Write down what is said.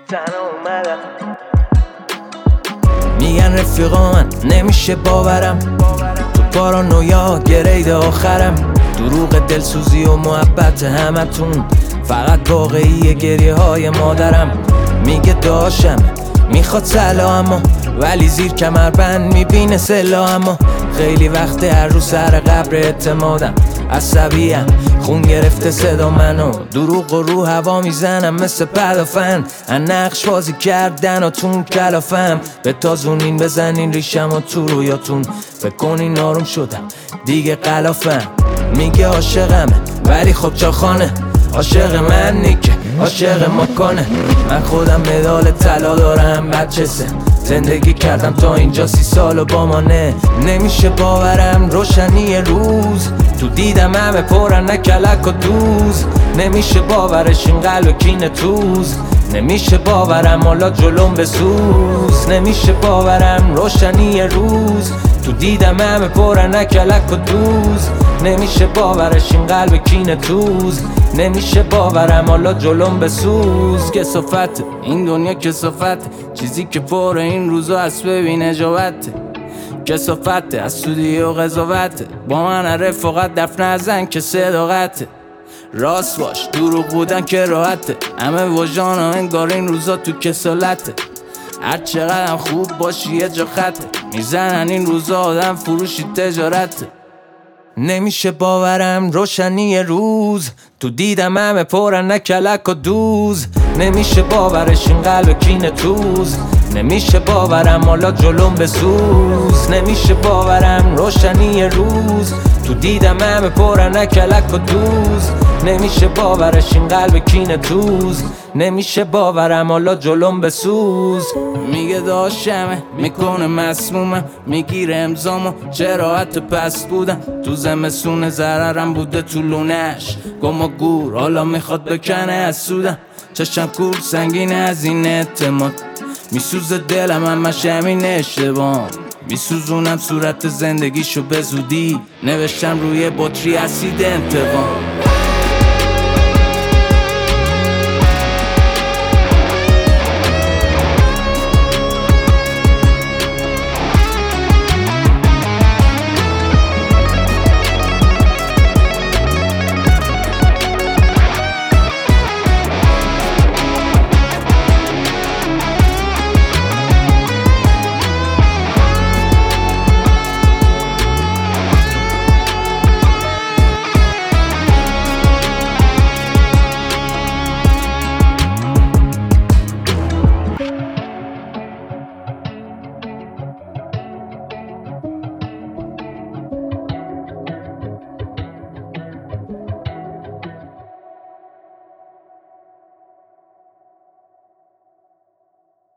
تنها اومدم. میگن رفیقا من نمیشه باورم، تو پارانویا گرید آخرم. دروغ دلسوزی و محبت همتون فقط واقعی گریه های مادرم. میگه داشتم میخواد سلامو، ولی زیر کمربند میبینه سلاحمو. خیلی وقت هر روز سر قبر اعتمادم، عصبیم خون گرفته صدا منو. دروغ و رو هوا میزنم مثل پدافند، نقش بازی کردن و تون کلافم. به تازونین بزنین ریشم و تو رویاتون، فکر کنین آروم شدم دیگه قلافم. میگه عاشقمه ولی خب چاخانه، عاشق من نیکه عاشق مکانه. من خودم مدال طلا دارم بچه‌سه، زندگی کردم تا اینجا 30 سال و با مانه. نمیشه باورم روشنی روز، تو دیدم همه پرن کلک و دوز. نمیشه باورش این قلب کین توز، نمیشه باورم حالا جلوم بسوز. نمیشه باورم روشنی روز، تو دیدم همه پرن کلک و دوز. نمیشه باورش این قلب کین توز، نمیشه باورم حالا جلوم بسوز. کسافت این دنیا کسافت، چیزی که پر این روزا هست ببین اجابت. کسافت از سودی و قضاوت، با من رفاقت دفن نزن که صداقت. راست باش دروغ بودن که راحته، همه وجدان ها انگار این روزا تو کسالته. هر چقدر خوب باشی یه جا خطه، میزنن این روزا آدم فروشی تجارته. نمیشه باورم روشنی روز، تو دیدم همه پرن کلک و دوز. نمیشه باورش این قلب کین توز، نمیشه باورم حالا جلوم بسوز. نمیشه باورم روشنی روز، تو دیدم همه پرن کلک و دوز. نمیشه باورش این قلب کین توز، نمیشه باورم حالا جلوم بسوز. میگه داشتمه میکنه مسمومم، میگیره امضامو چرا حتی پس بودم. تو زمستون ضررم بوده تو لونش، گم و گور حالا میخواد بکنه از سودم. چشم کور سنگینه از این اعتماد، میسوزه دلم همش همین اشتباه. میسوزونم صورت زندگیشو به زودی، نوشتم روی بطری اسید انتقام.